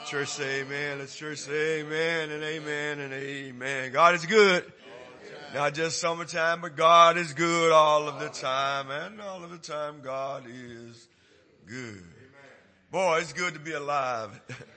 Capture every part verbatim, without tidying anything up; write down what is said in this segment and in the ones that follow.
church say amen. Let's church say amen and amen and amen. God is good. Not just summertime, but God is good all of the time. And all of the time, God is good. Boy, it's good to be alive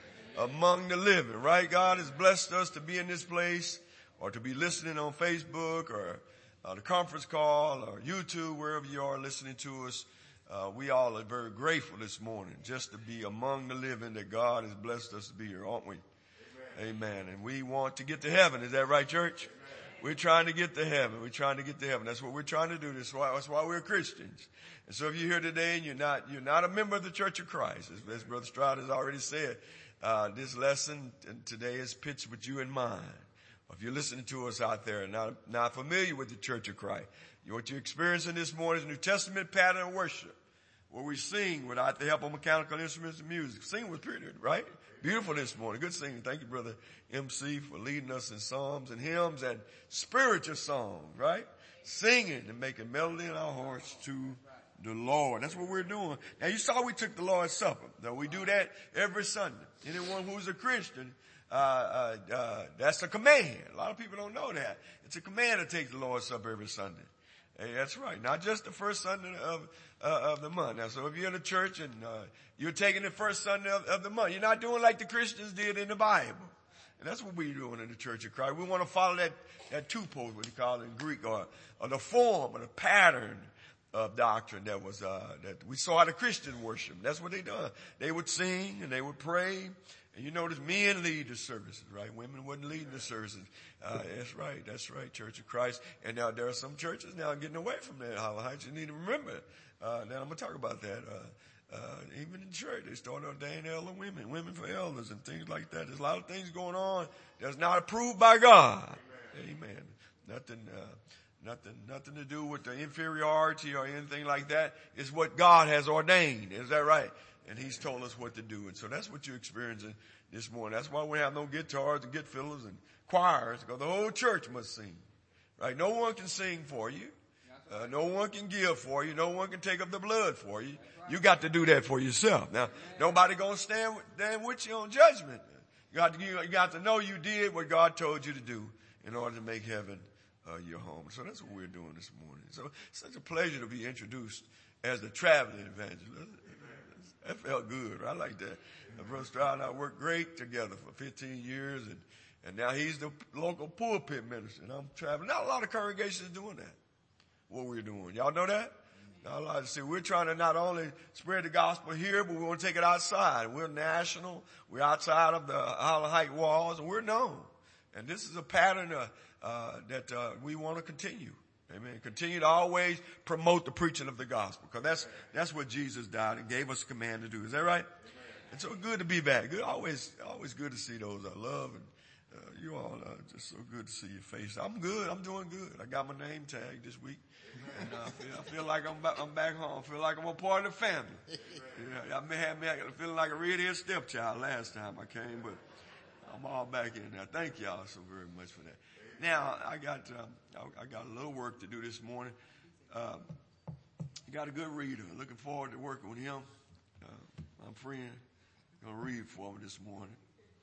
among the living, right? God has blessed us to be in this place or to be listening on Facebook or uh, the conference call or YouTube, wherever you are listening to us. Uh, we all are very grateful this morning just to be among the living that God has blessed us to be here, aren't we? Amen. Amen. And we want to get to heaven. Is that right, church? Amen. We're trying to get to heaven. We're trying to get to heaven. That's what we're trying to do. That's why, that's why we're Christians. And so if you're here today and you're not, you're not a member of the Church of Christ, as, as Brother Stroud has already said, uh, this lesson today is pitched with you in mind. If you're listening to us out there and not, not familiar with the Church of Christ, what you're experiencing this morning is New Testament pattern of worship, where we sing without the help of mechanical instruments and music. Singing was pretty, right? Beautiful this morning. Good singing. Thank you, Brother M C, for leading us in psalms and hymns and spiritual songs, right? Singing and making melody in our hearts to the Lord. That's what we're doing. Now, you saw we took the Lord's Supper. Now, we do that every Sunday. Anyone who's a Christian, uh, uh, uh, that's a command. A lot of people don't know that. It's a command to take the Lord's Supper every Sunday. Hey, that's right. Not just the first Sunday of, uh, of the month. Now, so if you're in a church and, uh, you're taking the first Sunday of, of the month, you're not doing like the Christians did in the Bible. And that's what we're doing in the Church of Christ. We want to follow that, that two-post, what you call it in Greek, or, or the form or the pattern of doctrine that was, uh, that we saw the Christian worship. That's what they done. They would sing and they would pray. And you notice men lead the services, right? Women wouldn't lead the services. Uh, that's right. That's right. Church of Christ. And now there are some churches now getting away from that. Hollow Heights, you need to remember. Uh, now I'm going to talk about that. Uh, uh, even in church, they started ordaining elder women, women for elders and things like that. There's a lot of things going on that's not approved by God. Amen. Amen. Nothing, uh, nothing, nothing to do with the inferiority or anything like that. It's what God has ordained. Is that right? And he's told us what to do. And so that's what you're experiencing this morning. That's why we have no guitars and guitar fillers and choirs, because the whole church must sing. Right? No one can sing for you. Uh, no one can give for you. No one can take up the blood for you. You got to do that for yourself. Now, nobody gonna stand with, stand with you on judgment. You got to, you, you got to know you did what God told you to do in order to make heaven uh, your home. So that's what we're doing this morning. So it's such a pleasure to be introduced as the traveling evangelist. That felt good. I like that. And Brother Stroud and I worked great together for fifteen years, and, and now he's the local pulpit minister, and I'm traveling. Not a lot of congregations doing that, what we're doing. Y'all know that? Not a lot of, see, we're trying to not only spread the gospel here, but we want to take it outside. We're national. We're outside of the Hollow Height walls, and we're known. And this is a pattern uh, uh, that uh, we want to continue. Amen. Continue to always promote the preaching of the gospel, because that's that's what Jesus died and gave us a command to do. Is that right? Amen. And so good to be back. Good, always, always good to see those I love, and uh, you all are just so good to see your face. I'm good. I'm doing good. I got my name tag this week, and uh, I feel I feel like I'm back, I'm back home. I feel like I'm a part of the family. Yeah, I may have me feeling like a redhead stepchild last time I came, but I'm all back in there. Thank y'all so very much for that. Now, I got, um, I got a little work to do this morning. Um, got a good reader. Looking forward to working with him. Uh, my friend going to read for me this morning.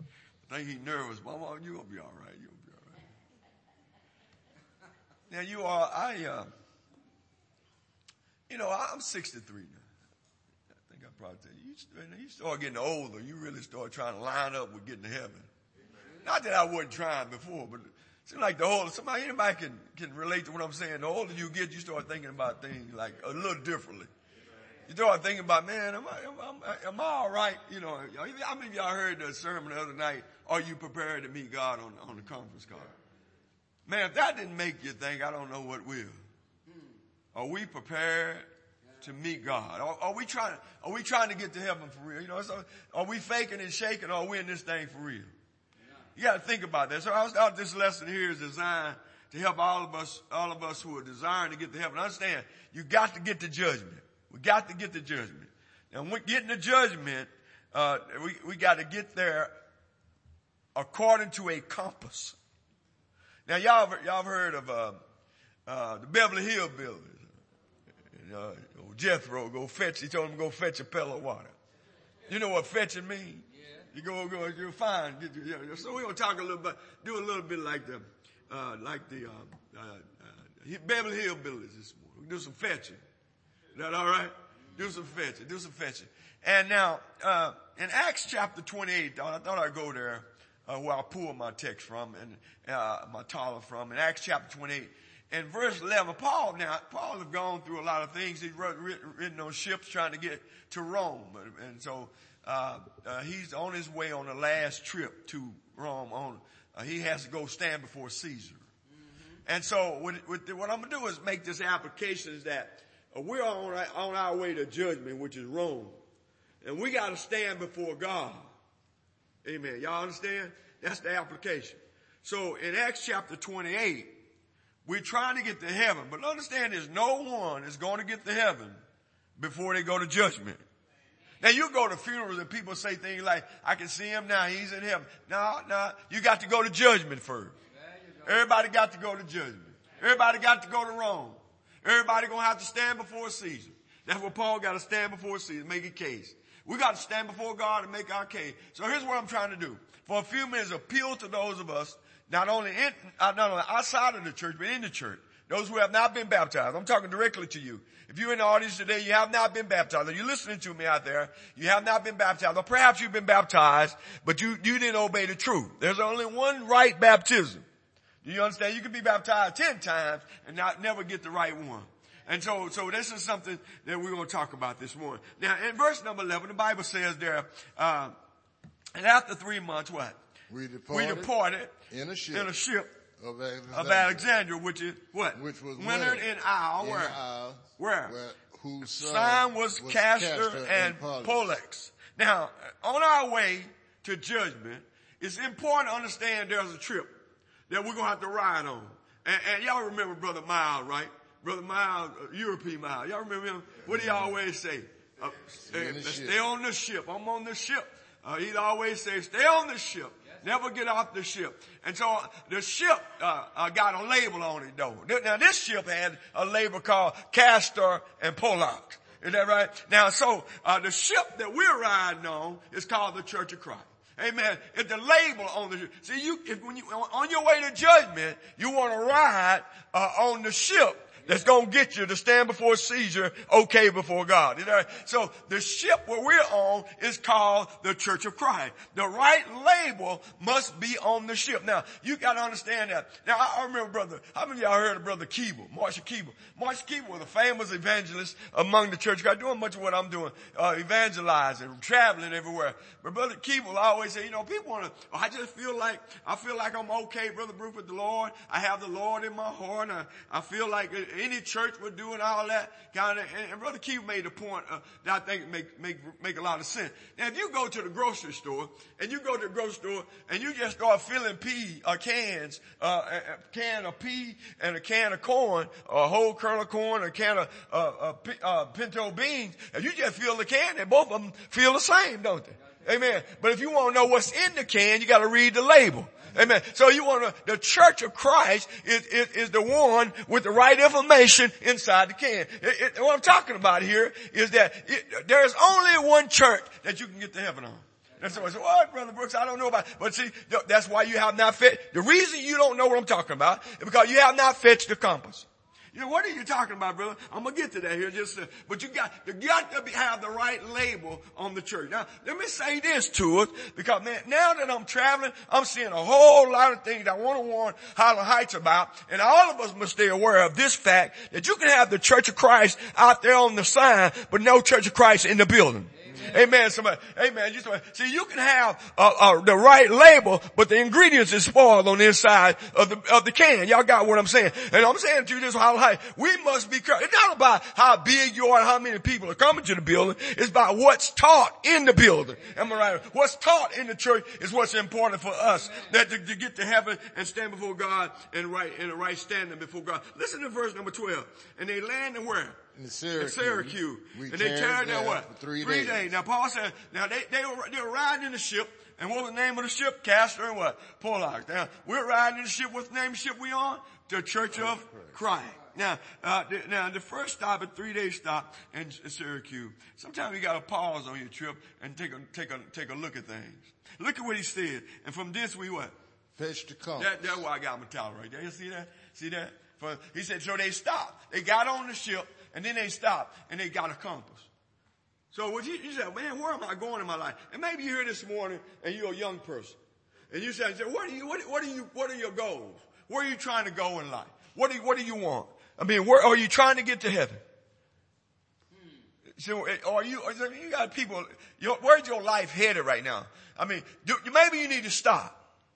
I think he's nervous, but you're going to be all right. You'll be all right. Now, you are, I, uh, you know, I'm sixty-three now. I think I probably tell you, you, you start getting older, you really start trying to line up with getting to heaven. Not that I wasn't trying before, but seems like the older, somebody, anybody can, can relate to what I'm saying. The older you get, you start thinking about things like a little differently. You start thinking about, man, am I, am I, am I all right? You know, how many of y'all heard the sermon the other night, are you prepared to meet God on, on the conference call? Man, if that didn't make you think, I don't know what will. Are we prepared to meet God? Are, are we trying, are we trying to get to heaven for real? You know, so are we faking and shaking, or are we in this thing for real? You got to think about that. So I was out. This lesson here is designed to help all of us, all of us who are desiring to get to heaven. Understand, you got to get to judgment. We got to get to judgment. Now, when getting to judgment, uh, we we got to get there according to a compass. Now, y'all y'all heard of uh, uh, the Beverly Hillbillies? And, uh, Jethro go fetch. He told him to go fetch a pail of water. You know what fetching means? You go, go, you're fine. So we're going to talk a little bit, do a little bit like the, uh, like the, um, uh, uh, Beverly Hillbillies this morning. We do some fetching. Is that all right? Do some fetching, do some fetching. And now, uh, in Acts chapter twenty-eight, I thought I'd go there, uh, where I pulled my text from and, uh, my Tyler from. In Acts chapter twenty-eight, in verse eleven, Paul, now, Paul has gone through a lot of things. He's written, written on ships trying to get to Rome. And so, uh, uh, he's on his way on the last trip to Rome. On, uh, he has to go stand before Caesar. Mm-hmm. And so, with, with the, what I'm going to do is make this application is that uh, we're on, on our way to judgment, which is Rome. And we got to stand before God. Amen. Y'all understand? That's the application. So in Acts chapter twenty-eight, we're trying to get to heaven. But understand this, no one is going to get to heaven before they go to judgment. Now you go to funerals and people say things like, I can see him now, he's in heaven. No, no, you got to go to judgment first. Everybody got to go to judgment. Everybody got to go to Rome. Everybody going to have to stand before Caesar. That's what Paul got to stand before Caesar, make a case. We got to stand before God and make our case. So here's what I'm trying to do. For a few minutes, appeal to those of us, not only in, not only outside of the church, but in the church. Those who have not been baptized. I'm talking directly to you. If you're in the audience today, you have not been baptized, or you're listening to me out there, you have not been baptized, or perhaps you've been baptized, but you, you didn't obey the truth. There's only one right baptism. Do you understand? You can be baptized ten times and not never get the right one. And so, so this is something that we're going to talk about this morning. Now, in verse number eleven, the Bible says there, uh, and after three months, what? We departed, we departed in a ship, in a ship of, Alexandria, of Alexandria, which is what? Which was wintered in Isle, where? Isle, where? where? Whose sign was, was Castor, Castor and, and Pollux. Pollux. Now, on our way to judgment, it's important to understand there's a trip that we're going to have to ride on. And, and y'all remember Brother Miles, right? Brother Miles, uh, European Miles. Y'all remember him? What do he always say? Uh, stay, stay on the ship. I'm on the ship. Uh, he'd always say, stay on the ship. Never get off the ship. And so the ship uh, uh, got a label on it, though. Now, this ship had a label called Castor and Pollux. Is that right? Now, so uh, the ship that we're riding on is called the Church of Christ. Amen. It's the label on the ship. See, you, if, when you, on your way to judgment, you want to ride uh, on the ship that's going to get you to stand before Caesar, okay before God. You know? So the ship where we're on is called the Church of Christ. The right label must be on the ship. Now, you got to understand that. Now, I remember brother, how many of y'all heard of Brother Keeble, Marshall Keeble? Marshall Keeble was a famous evangelist among the church. I'm doing much of what I'm doing, uh, evangelizing, traveling everywhere. But Brother Keeble always say, you know, people want to, oh, I just feel like, I feel like I'm okay, Brother Bruce, with the Lord. I have the Lord in my heart. And I, I feel like any church would do and all that kind of, and, and Brother Keith made a point uh, that I think make, make, make a lot of sense. Now, if you go to the grocery store and you go to the grocery store and you just start filling pea, uh, cans, uh, a, a can of pea and a can of corn, a whole kernel of corn, a can of, uh, uh, uh, pinto beans, and you just fill the can and both of them feel the same, don't they? Amen. But if you want to know what's in the can, you got to read the label. Amen. So you want to, the Church of Christ is, is, is the one with the right information inside the can. It, it, what I'm talking about here is that it, there's only one church that you can get to heaven on. And so I said, what, Brother Brooks? I don't know about it. But see, that's why you have not fetched. The reason you don't know what I'm talking about is because you have not fetched the compass. You know, what are you talking about, brother? I'm going to get to that here just, uh, but you got, you got to be, have the right label on the church. Now, let me say this to us, because man, now that I'm traveling, I'm seeing a whole lot of things I want to warn Highland Heights about, and all of us must stay aware of this fact, that you can have the Church of Christ out there on the sign, but no Church of Christ in the building. Amen. Somebody, amen. You, see, you can have uh, uh, the right label, but the ingredients is spoiled on the inside of the of the can. Y'all got what I'm saying? And I'm saying to you this, how high we must be careful. It's not about how big you are and how many people are coming to the building. It's about what's taught in the building. Am I right? What's taught in the church is what's important for us, that to, to get to heaven and stand before God and right in the right standing before God. Listen to verse number twelve. And they landed where? In Syracuse. In Syracuse. And they tarried there what? For three, three days. days. Now Paul said, now they, they were, they were riding in the ship. And what was the name of the ship? Castor and what? Pollux. Now we're riding in the ship. What's the name of the ship we on? The Church of Christ. Now, uh, the, now the first stop, a three-day stop in Syracuse. Sometimes you got to pause on your trip and take a take a take a look at things. Look at what he said. And from this we what? Fetch the compass. That, that's why I got my towel right there. You see that? See that? For, he said, so they stopped. They got on the ship and then they stopped and they got a compass. So what you, you said, man, where am I going in my life? And maybe you're here this morning and you're a young person. And you said, what are you, what, what are you, what are your goals? Where are you trying to go in life? What do you, what do you want? I mean, where are you trying to get to heaven? So are you, you got people, your, where's your life headed right now? I mean, do, maybe you need to stop.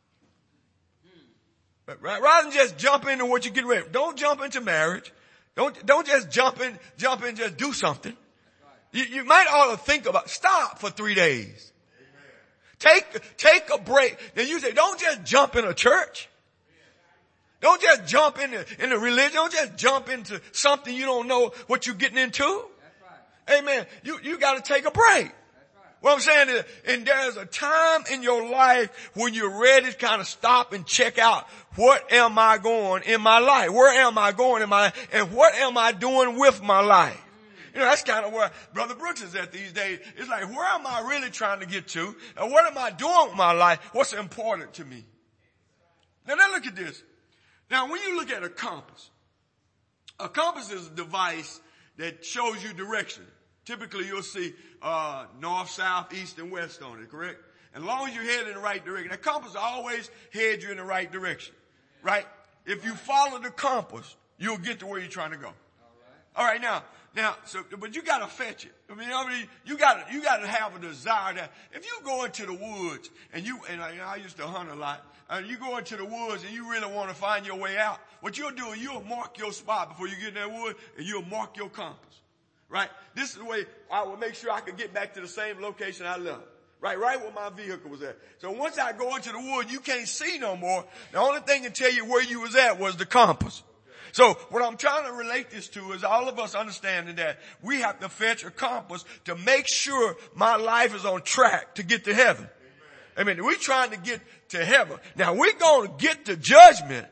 Right? Rather than just jump into what you get ready. Don't jump into marriage. Don't, don't just jump in, jump in, just do something. You, you might ought to think about, stop for three days. Take, take a break. Then you say, don't just jump in a church. Don't just jump into, into religion. Don't just jump into something you don't know what you're getting into. Amen. You, you gotta take a break. What I'm saying is, and there's a time in your life when you're ready to kind of stop and check out, what am I going in my life? Where am I going in my life? And what am I doing with my life? You know, that's kind of where Brother Brooks is at these days. It's like, where am I really trying to get to? And what am I doing with my life? What's important to me? Now, now look at this. Now, when you look at a compass, a compass is a device that shows you direction. Typically, you'll see uh north, south, east, and west on it, correct? As long as you're headed in the right direction. The compass always heads you in the right direction, right? If you follow the compass, you'll get to where you're trying to go. All right, now, now, so, but you gotta fetch it. I mean, I mean, you gotta, you gotta have a desire that if you go into the woods and you, and I, I used to hunt a lot, and you go into the woods and you really want to find your way out, what you'll do is you'll mark your spot before you get in that wood and you'll mark your compass. Right? This is the way I will make sure I can get back to the same location I left. Right? Right where my vehicle was at. So once I go into the wood, you can't see no more. The only thing to tell you where you was at was the compass. So what I'm trying to relate this to is all of us understanding that we have to fetch a compass to make sure my life is on track to get to heaven. I mean, we're trying to get to heaven. Now we're going to get to judgment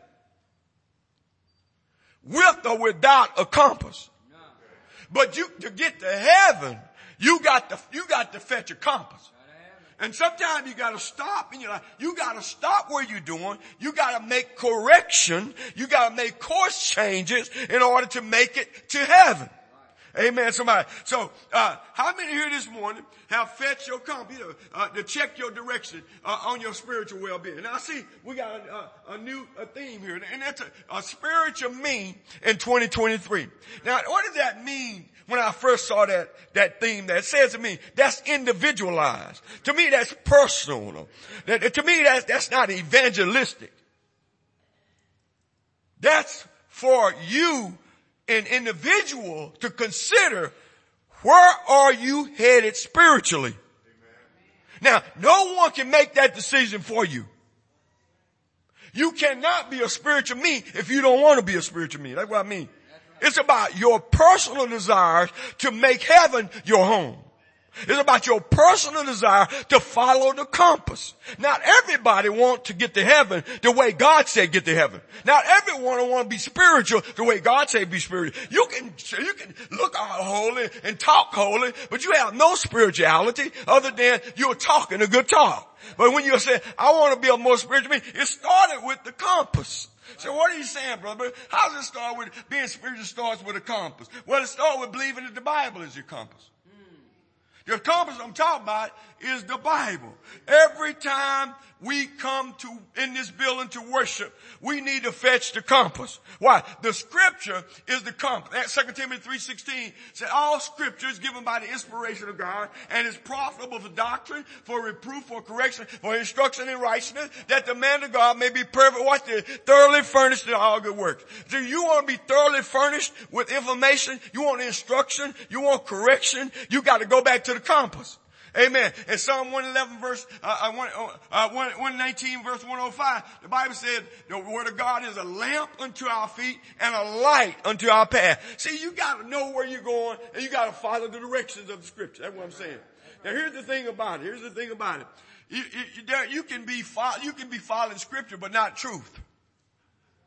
with or without a compass. But you, to get to heaven, you got to, you got to fetch a compass. And sometimes you gotta stop in your life. You gotta stop where you're doing. You gotta make correction. You gotta make course changes in order to make it to heaven. Amen, somebody. So, uh, how many here this morning have fetched your compass, you know, uh, to check your direction, uh, on your spiritual well-being? Now, see, we got a, a, a new a theme here, and that's a, a spiritual me in twenty twenty-three. Now, what does that mean? When I first saw that, that theme, that says to me, that's individualized. To me, that's personal. That, to me, that's, that's not evangelistic. That's for you, an individual, to consider, where are you headed spiritually? Amen. Now, no one can make that decision for you. You cannot be a spiritual me if you don't want to be a spiritual me. That's what I mean. It's about your personal desires to make heaven your home. It's about your personal desire to follow the compass. Not everybody wants to get to heaven the way God said get to heaven. Not everyone want to be spiritual the way God said be spiritual. You can, you can look all holy and talk holy, but you have no spirituality other than you're talking a good talk. But when you say, I want to be a more spiritual man, it started with the compass. So what are you saying, brother? How does it start with being spiritual? Starts with a compass. Well, it starts with believing that the Bible is your compass. The compass I'm talking about is the Bible. Every time we come to, in this building to worship, we need to fetch the compass. Why? The scripture is the compass. Second Timothy three sixteen said all scripture is given by the inspiration of God and is profitable for doctrine, for reproof, for correction, for instruction in righteousness, that the man of God may be perfect. Watch this. Thoroughly furnished in all good works. Do you want to be thoroughly furnished with information? You want instruction? You want correction? You got to go back to the compass. Amen. In Psalm one eleven verse, uh, uh, one nineteen verse one oh five, the Bible said the word of God is a lamp unto our feet and a light unto our path. See, you gotta know where you're going and you gotta follow the directions of the scripture. That's what I'm saying. Now here's the thing about it. Here's the thing about it. You, you, there, you can be, you can be following scripture but not truth.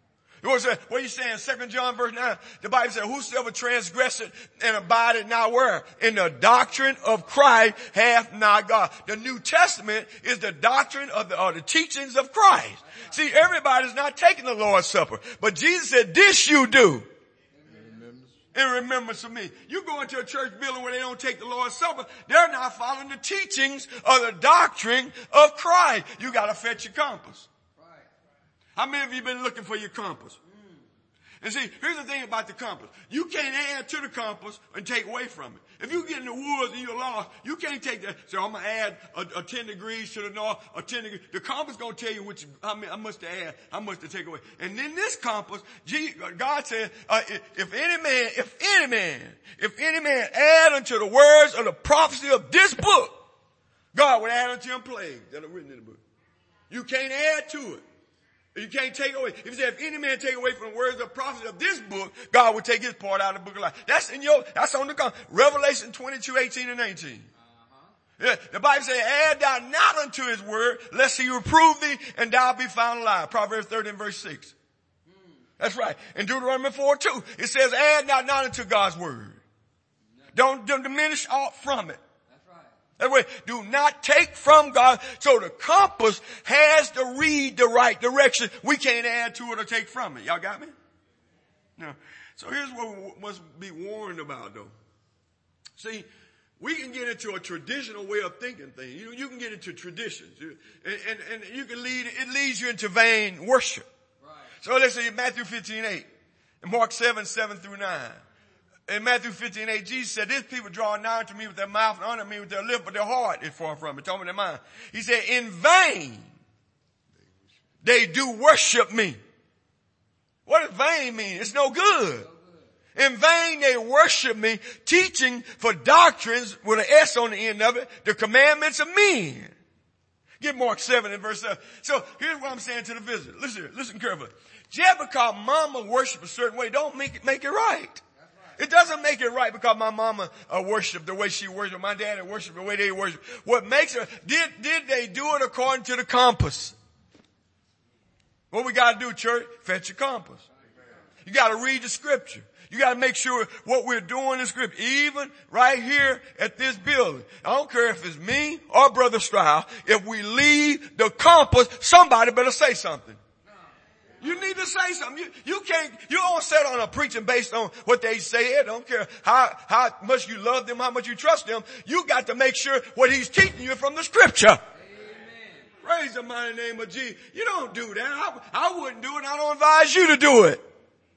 What said, what are you saying? Second John verse nine. The Bible says, whosoever transgresseth and abideth not where? In the doctrine of Christ hath not God. The New Testament is the doctrine of the, or the teachings of Christ. See, everybody's not taking the Lord's Supper. But Jesus said, this you do in remembrance of me. You go into a church building where they don't take the Lord's Supper, they're not following the teachings or the doctrine of Christ. You gotta fetch your compass. How many of you been looking for your compass? And see, here's the thing about the compass. You can't add to the compass and take away from it. If you get in the woods and you're lost, you can't take that. So I'm going to add a, a ten degrees to the north, a ten degrees. The compass going to tell you which, how, many, how much to add, how much to take away. And then this compass, God said, uh, if any man, if any man, if any man add unto the words of the prophecy of this book, God would add unto him plagues that are written in the book. You can't add to it. You can't take away. If you say, if any man take away from the words of prophecy of this book, God will take his part out of the book of life. That's in your, that's on the come. Revelation twenty-two, eighteen and nineteen. Uh-huh. Yeah, the Bible says, add thou not unto his word, lest he reprove thee and thou be found alive. Proverbs thirty and verse six. Hmm. That's right. In Deuteronomy four, two, it says, add thou not unto God's word. Don't, don't diminish aught from it. That way, do not take from God. So the compass has to read the right direction. We can't add to it or take from it. Y'all got me? No. So here's what we must be warned about though. See, we can get into a traditional way of thinking things. You, you can get into traditions. You, and, and, and you can lead, it leads you into vain worship. Right. So let's say Matthew fifteen, eight and Mark seven, seven through nine. In Matthew fifteen, eight, Jesus said, this people draw nigh to me with their mouth and honor me with their lip, but their heart is far from me. Told me their mind. He said, in vain they do worship me. What does vain mean? It's no good. In vain they worship me, teaching for doctrines with an S on the end of it, the commandments of men. Get Mark seven and verse seven. So here's what I'm saying to the visitor. Listen here, listen carefully. Just because mama worship a certain way, don't make it, make it right. It doesn't make it right because my mama uh, worshiped the way she worshiped. My daddy worshiped the way they worship. What makes it, did, did they do it according to the compass? What we gotta do, church? Fetch your compass. You gotta read the scripture. You gotta make sure what we're doing in scripture, even right here at this building. I don't care if it's me or Brother Stroud. If we leave the compass, somebody better say something. You need to say something. You, you can't, you don't set on a preaching based on what they say. I don't care how, how much you love them, how much you trust them. You got to make sure what he's teaching you from the scripture. Amen. Praise the mighty name of Jesus. You don't do that. I, I wouldn't do it. I don't advise you to do it.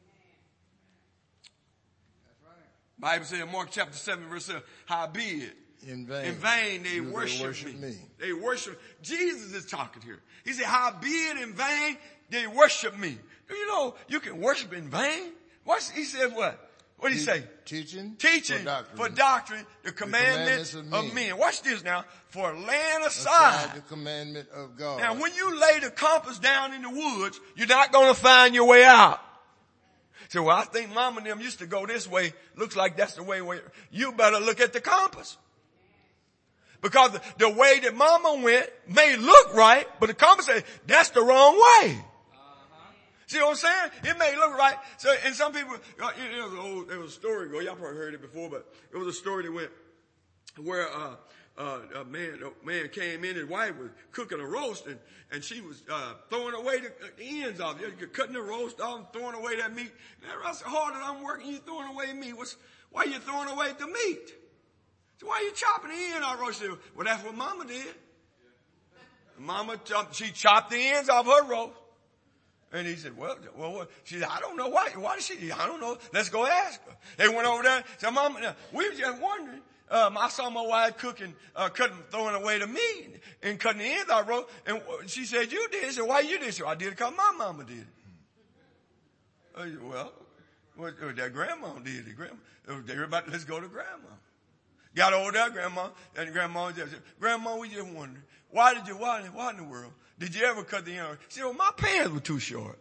That's right. Bible says in Mark chapter seven verse seven, howbeit in vain, in vain they worship, they worship me. me. They worship. Jesus is talking here. He said, howbeit in vain they worship me. Do you know you can worship in vain? What's, he said what? What did he say? Teaching. Teaching for doctrine, for doctrine the, commandments the commandments of men. men. Watch this now. For laying aside, aside the commandment of God. Now when you lay the compass down in the woods, you're not going to find your way out. So well, I think mama and them used to go this way. Looks like that's the way. Where you better look at the compass. Because the, the way that mama went may look right, but the compass says that's the wrong way. See what I'm saying? It may look right. So, and some people, uh, it was an old, there was a story, well, y'all probably heard it before, but it was a story that went where, uh, uh, a man, a man came in, his wife was cooking a roast and, and she was, uh, throwing away the, the ends off it. Cutting the roast off and throwing away that meat. And I said, hard as I'm working, you throwing away meat. What's, why are you throwing away the meat? So why are you chopping the end off roast? She said, well, that's what mama did. Mama, chopped, she chopped the ends off her roast. And he said, well, well, what? She said, I don't know why. Why did she? I don't know. Let's go ask her. They went over there. Said, Mama, we were just wondering. Um, I saw my wife cooking, uh, cutting, throwing away the meat and cutting the ends out roast. And she said, you did. She said, why you did? She said, I did it because my mama did it. I said, well, well, that grandma did it. Grandma, everybody, let's go to grandma. Got over there, grandma, and grandma said, Grandma, we just wondering, why did you, why, why in the world? Did you ever cut the end? She said, well, my pants were too short.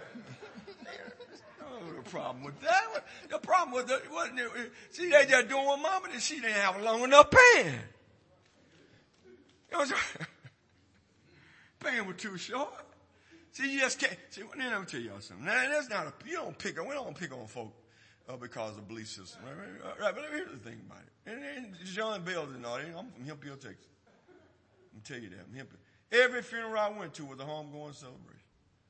Oh, the problem with that. The problem with that wasn't it. See, they just doing what mama did. She didn't have a long enough pants. You know, pants were too short. See, you just can't. See, then let me tell y'all something. Now, that's not a, you don't pick on, we don't pick on folk uh, because of belief system. Right, right, right, but here's the thing about it. And, and John Bell's in audience. I'm from Hemphill, Texas. I'm tell you that. I'm Hemphill. Every funeral I went to was a homegoing celebration.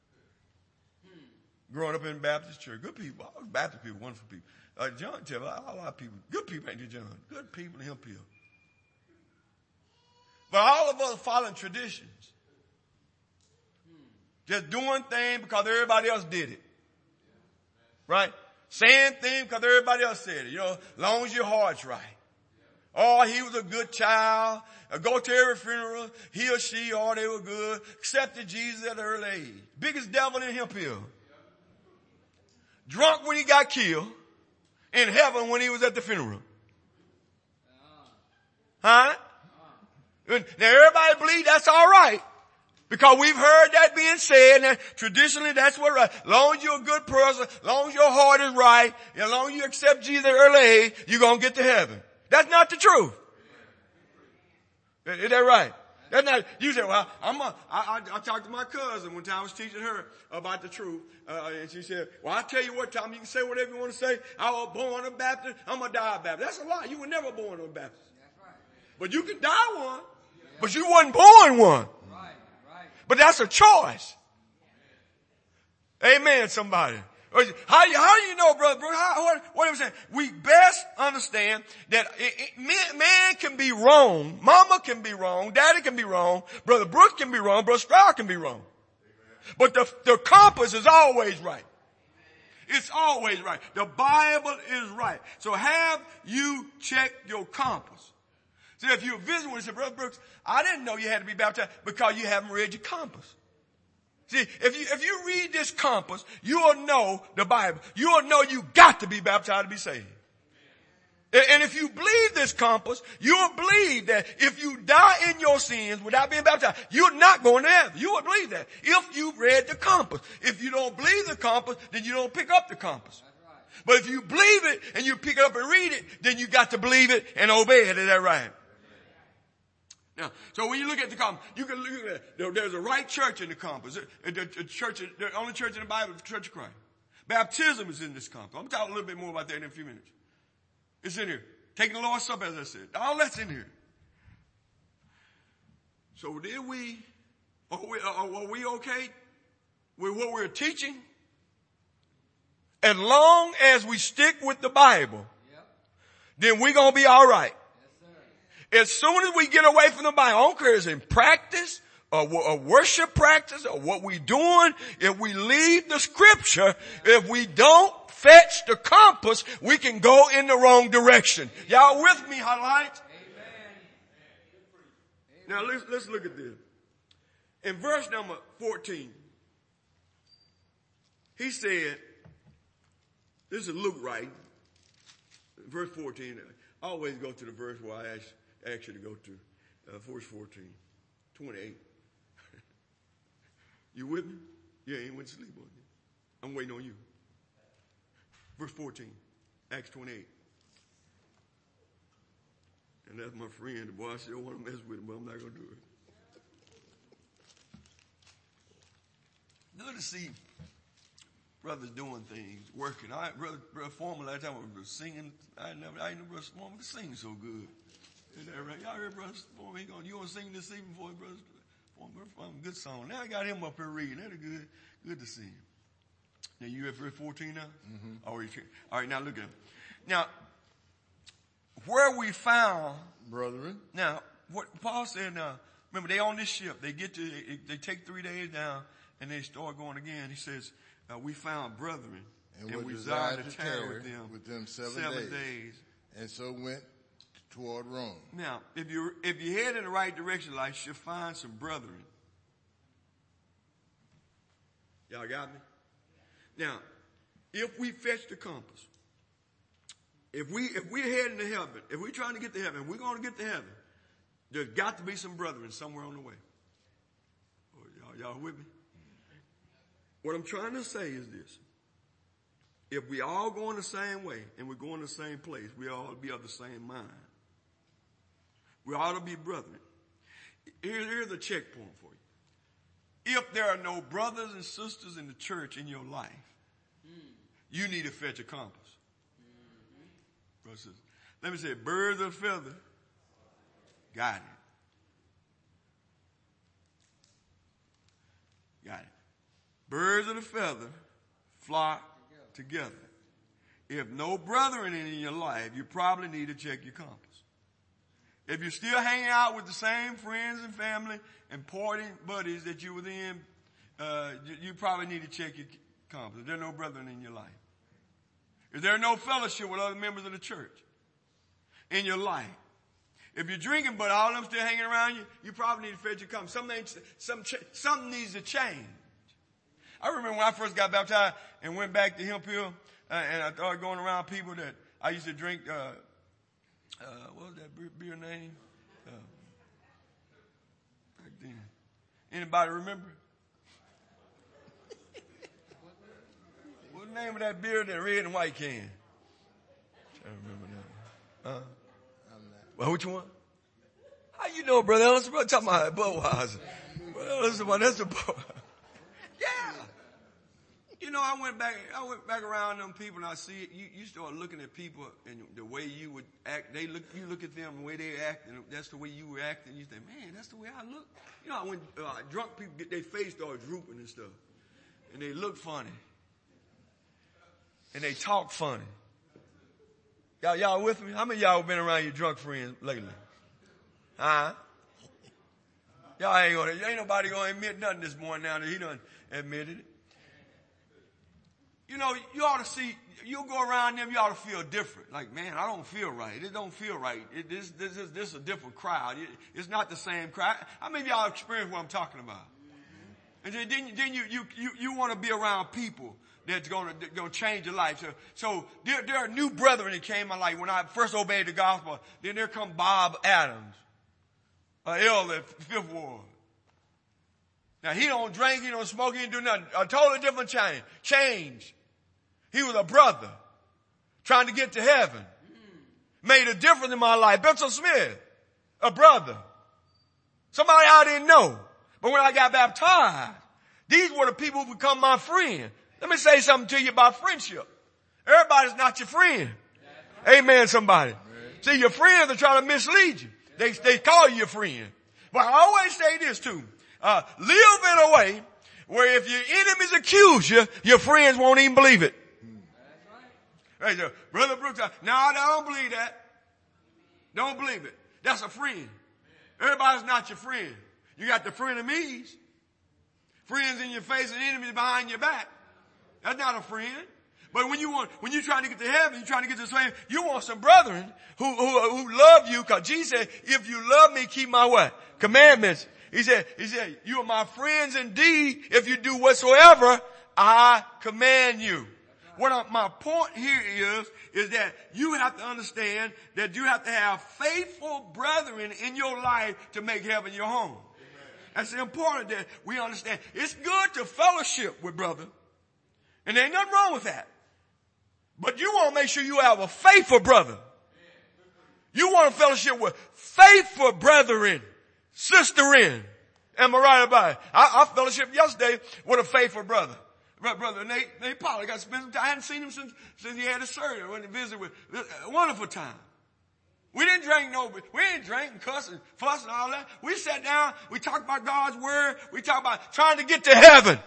Hmm. Growing up in Baptist church, good people, Baptist people, wonderful people. Uh, John, tell me, a lot of people, good people ain't you, John? Good people in Hemphill. But all of us following traditions. Just doing things because everybody else did it. Right? Saying things because everybody else said it. You know, as long as your heart's right. Oh, he was a good child. I go to every funeral. He or she, oh, they were good. Accepted Jesus at an early age. Biggest devil in Hemphill. Drunk when he got killed. In heaven when he was at the funeral. Huh? Now everybody believes that's all right. Because we've heard that being said, and traditionally that's what right. As long as you're a good person, as long as your heart is right, and as long as you accept Jesus at early age, you're gonna get to heaven. That's not the truth. Is that right? That's not, you say, well, I'm a, I, I, I talked to my cousin one time. I was teaching her about the truth. Uh, and she said, well, I tell you what, Tom, you can say whatever you want to say. I was born a Baptist. I'm going to die a Baptist. That's a lie. You were never born a Baptist. But you can die one. But you wasn't born one. But that's a choice. Amen, somebody. How, how do you know, brother? brother how, what, what am I saying? We best understand that it, it, man, man can be wrong. Mama can be wrong. Daddy can be wrong. Brother Brooks can be wrong. Brother Stroud can be wrong. But the, the compass is always right. It's always right. The Bible is right. So have you checked your compass? See, if you're visiting with us, say, Brother Brooks, I didn't know you had to be baptized because you haven't read your compass. See, if you, if you read this compass, you'll know the Bible. You'll know you got to be baptized to be saved. And, and if you believe this compass, you'll believe that if you die in your sins without being baptized, you're not going to heaven. You will believe that if you read the compass. If you don't believe the compass, then you don't pick up the compass. But if you believe it and you pick it up and read it, then you got to believe it and obey it. Is that right? Now, so when you look at the compass, you can look at it. There's a right church in the compass. The, the, the church, the only church in the Bible is the Church of Christ. Baptism is in this compass. I'm talking a little bit more about that in a few minutes. It's in here. Taking the Lord's Supper, as I said. All that's in here. So did we, are we, are we okay with what we're teaching? As long as we stick with the Bible, yep, then we're going to be all right. As soon as we get away from the Bible, I don't care if it's in practice or a worship practice or what we're doing, if we leave the scripture, if we don't fetch the compass, we can go in the wrong direction. Y'all with me, highlights? Now let's, let's look at this. In verse number fourteen, he said, this is Luke writing, verse fourteen. I always go to the verse where I ask Ask you to go to uh, verse fourteen, twenty-eight. You with me? Yeah, ain't went to sleep on you. I'm waiting on you. Verse fourteen, Acts twenty-eight. And that's my friend. The boy, I still want to mess with him, but I'm not going to do it. Good to see brothers doing things, working. I, brother, brother Foreman, last time I was singing, I never, I didn't know brother Foreman sing so good. Is that right? Y'all heard Brother Foreman? He going, you want to sing this evening for him, Brother Foreman? Good song. Now I got him up here reading. That's good. Good to see him. Now you at verse fourteen now? Mm-hmm. All right, all right, now look at him. Now, where we found, brethren. Now, what Paul said now, remember they on this ship. They get to, they, they take three days down and they start going again. He says, uh, we found brethren and, and we desired to tarry with them, with them seven, seven days. days. And so went toward Rome. Now, if you if you head in the right direction, like you'll find some brethren. Y'all got me? Now, if we fetch the compass, if we if we're heading to heaven, if we're trying to get to heaven, we're going to get to heaven. There's got to be some brethren somewhere on the way. Oh, y'all, y'all with me? What I'm trying to say is this. If we all going the same way and we're going the same place, we all be of the same mind. We ought to be brethren. Here, here's a checkpoint for if there are no brothers and sisters in the church in your life, you need to fetch a compass. Mm-hmm. Let me say, birds of a feather, got it. Got it. Birds of a feather flock together. If no brethren in your life, you probably need to check your compass. If you're still hanging out with the same friends and family and party buddies that you were in, uh, you, you probably need to check your compass. If there are no brethren in your life. If there are no fellowship with other members of the church in your life. If you're drinking, but all of them still hanging around you, you probably need to fetch your compass. Something, some, something needs to change. I remember when I first got baptized and went back to Hemp Hill, uh, and I started going around people that I used to drink, uh, uh, what was that beer, beer name? Uh, back then. Anybody remember? What's the name of that beer, that red and white can? I remember that. Uh, well, which one? How you know, brother? Ellis? Brother, talking about Budweiser. Brother, Ellis, that's a Budweiser. Yeah. You know, I went back, I went back around them people and I see it. You, you start looking at people and the way you would act. They look, you look at them the way they act and that's the way you were acting. You think, man, that's the way I look. You know, when uh, drunk people get their face start drooping and stuff and they look funny and they talk funny. Y'all, y'all with me? How many of y'all been around your drunk friends lately? Huh? Y'all ain't gonna, ain't nobody gonna admit nothing this morning now that he done admitted it. You know, you ought to see, you go around them, you ought to feel different. Like, man, I don't feel right. It don't feel right. It, this, this, is, this is a different crowd. It, it's not the same crowd. How many of y'all experience what I'm talking about? And then, then you, you, you, you want to be around people that's going to, going to change your life. So, so there, there are new brethren that came in my life when I first obeyed the gospel. Then there come Bob Adams, an elder, Fifth Ward. Now he don't drink, he don't smoke, he don't do nothing. A totally different change. Change. He was a brother trying to get to heaven. Made a difference in my life. Benson Smith, a brother. Somebody I didn't know. But when I got baptized, these were the people who become my friend. Let me say something to you about friendship. Everybody's not your friend. Amen, somebody. See, your friends are trying to mislead you. They, they call you your friend. But I always say this too. Uh, live in a way where if your enemies accuse you, your friends won't even believe it. Right there. Brother Brooks, no, I don't believe that. Don't believe it. That's a friend. Everybody's not your friend. You got the frenemies. Friends in your face and enemies behind your back. That's not a friend. But when you want, when you're trying to get to heaven, you're trying to get to the same, you want some brethren who, who, who love you, cause Jesus said, if you love me, keep my what? Commandments. He said, he said, you are my friends indeed if you do whatsoever I command you. What I, my point here is, is that you have to understand that you have to have faithful brethren in your life to make heaven your home. Amen. That's important that we understand. It's good to fellowship with brother. And there ain't nothing wrong with that. But you want to make sure you have a faithful brother. You want to fellowship with faithful brethren, sisterin. Am I right about it? I, I fellowship yesterday with a faithful brother. Brother Nate, Nate Pollard, got to spend some time. I hadn't seen him since, since he had a surgery. I went to visit with, a wonderful time. We didn't drink no, we didn't drink and cuss and fuss and all that. We sat down, we talked about God's word, we talked about trying to get to heaven.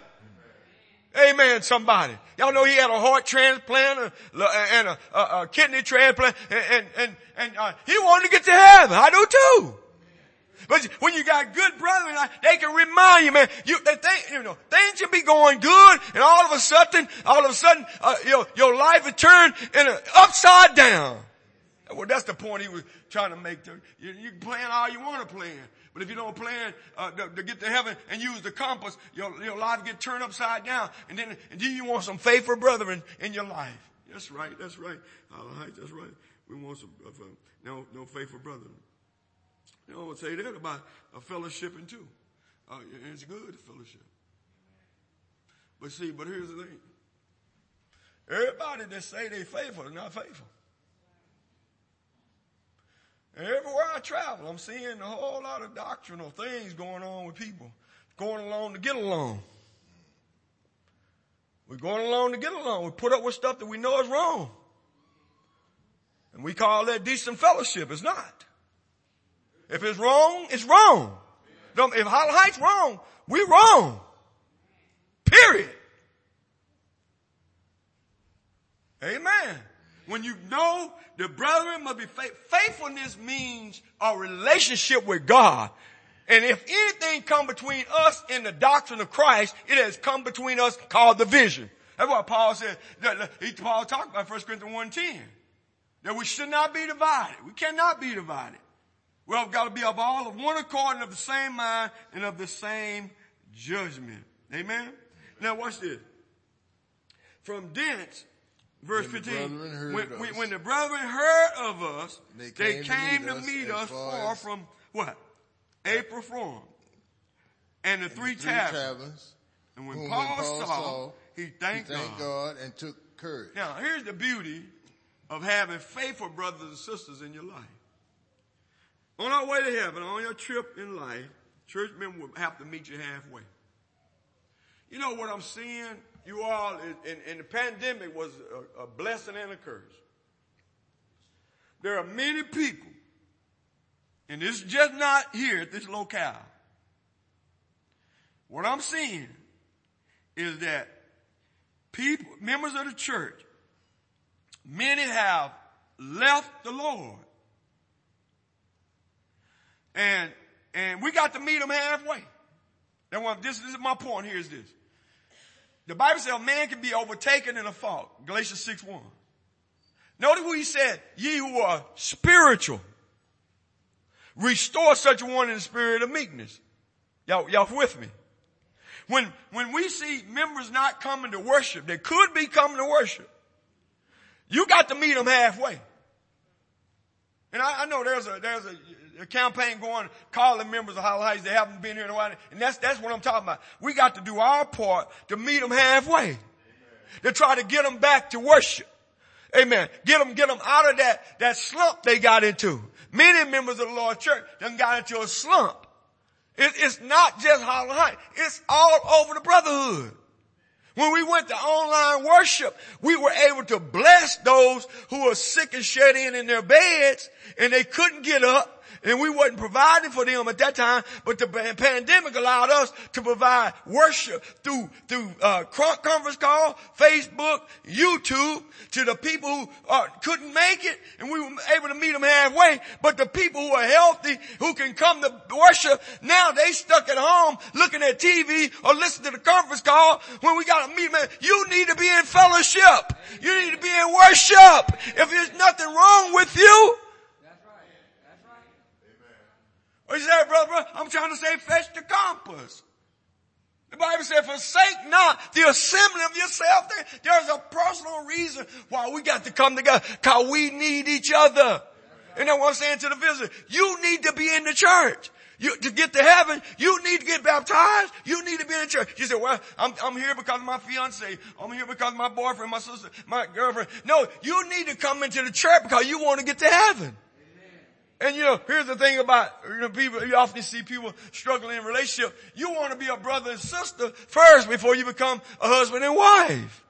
Amen, somebody. Y'all know he had a heart transplant and a, a, a kidney transplant and, and, and, and uh, he wanted to get to heaven. I do too. But when you got good brethren, they can remind you, man, you, they think, you know, things should be going good and all of a sudden, all of a sudden, uh, your, your life is turned in a, upside down. Well, that's the point he was trying to make. To, you, you can plan all you want to plan. But if you don't plan, uh, to, to get to heaven and use the compass, your, your life get turned upside down. And then, and then you want some faithful brethren in your life. That's right. That's right. All right. That's right. We want some, uh, no, no faithful brethren. You know, I would say that about a fellowshipping too. Uh, it's good to fellowship. But see, but here's the thing. Everybody that say they faithful is not faithful. And everywhere I travel, I'm seeing a whole lot of doctrinal things going on with people going along to get along. We're going along to get along. We put up with stuff that we know is wrong. And we call that decent fellowship. It's not. If it's wrong, it's wrong. If Holly Heights wrong, we're wrong. Period. Amen. When you know the brethren must be faithful. Faithfulness means a relationship with God. And if anything come between us and the doctrine of Christ, it has come between us called division. That's what Paul said. Paul talked about First Corinthians one ten. That we should not be divided. We cannot be divided. We've got to be of all of one accord and of the same mind and of the same judgment. Amen? Now watch this. From thence, verse when fifteen, the when, when, when the brethren heard of us, they they came, came to to meet meet us us far as from what? April Forum. And the and three, the three taverns. taverns. And when whom Paul, when Paul saw, saw, he he thanked, thanked God. God and took courage. Now, here's the beauty of having faithful brothers and sisters in your life. On our way to heaven, on your trip in life, church members will have to meet you halfway. You know what I'm seeing? You all, and, and the pandemic was a, a blessing and a curse. There are many people, and this is just not here at this locale. What I'm seeing is that people, members of the church, many have left the Lord. And, and we got to meet them halfway. That's what, this, this is my point here is this. The Bible says a man can be overtaken in a fault. Galatians six one. Notice what he said, ye who are spiritual, restore such a one in the spirit of meekness. Y'all, y'all with me? When, when we see members not coming to worship, they could be coming to worship. You got to meet them halfway. And I, I know there's a, there's a, a campaign going, calling members of Holly Heights that haven't been here in a while. And that's, that's what I'm talking about. We got to do our part to meet them halfway. Amen. To try to get them back to worship. Amen. Get them, get them out of that, that slump they got into. Many members of the Lord's church done got into a slump. It, it's not just Holly Heights. It's all over the brotherhood. When we went to online worship, we were able to bless those who were sick and shut in in their beds and they couldn't get up. And we wasn't providing for them at that time, but the pandemic allowed us to provide worship through, through, uh, conference call, Facebook, YouTube to the people who uh, couldn't make it. And we were able to meet them halfway. But the people who are healthy, who can come to worship, now they stuck at home looking at T V or listening to the conference call when we got to meet them. You need to be in fellowship. You need to be in worship. If there's nothing wrong with you, what you say, brother, brother? I'm trying to say fetch the compass. The Bible said, forsake not the assembly of yourself. There, there's a personal reason why we got to come together, because we need each other. And that's what I'm saying to the visitor. You need to be in the church. You, to get to heaven, you need to get baptized. You need to be in the church. You say, well, I'm, I'm here because of my fiance. I'm here because of my boyfriend, my sister, my girlfriend. No, you need to come into the church because you want to get to heaven. And you know, here's the thing about, you know, people, you often see people struggling in relationship. You want to be a brother and sister first before you become a husband and wife.